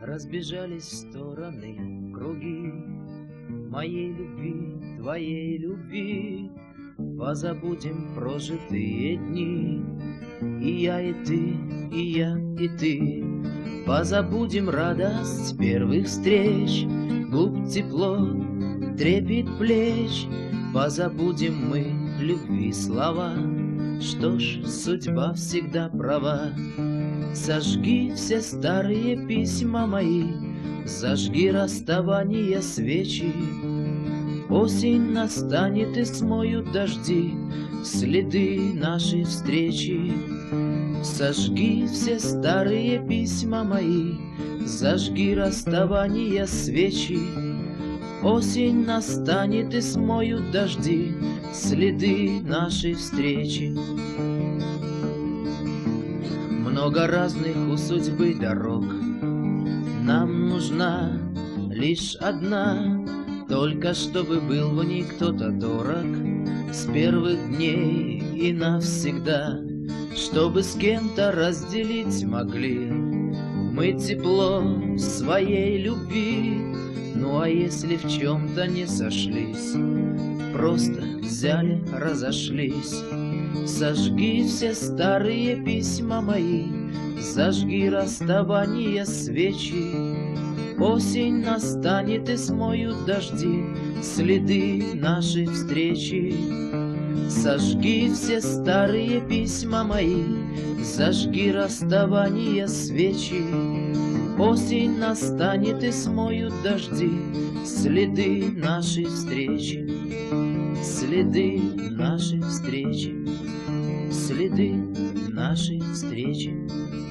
Разбежались в стороны круги моей любви, твоей любви. Позабудем прожитые дни, и я, и ты, и я, и ты. Позабудем радость первых встреч, губ тепло, трепет плеч. Позабудем мы любви слова. Что ж, судьба всегда права. Сожги все старые письма мои, зажги расставание свечи. Осень настанет и смоют дожди следы нашей встречи. Сожги все старые письма мои, зажги расставание свечи. Осень настанет и смоют дожди следы нашей встречи. Много разных у судьбы дорог, нам нужна лишь одна, только чтобы был в ней кто-то дорог с первых дней и навсегда, чтобы с кем-то разделить могли мы тепло своей любви. Ну а если в чем-то не сошлись, просто взяли, разошлись. Сожги все старые письма мои, зажги расставание свечи. Осень настанет и смоют дожди следы нашей встречи. Сожги все старые письма мои, зажги расставание свечи. Осень настанет и смоют дожди следы нашей встречи. Следы нашей встречи, следы нашей встречи.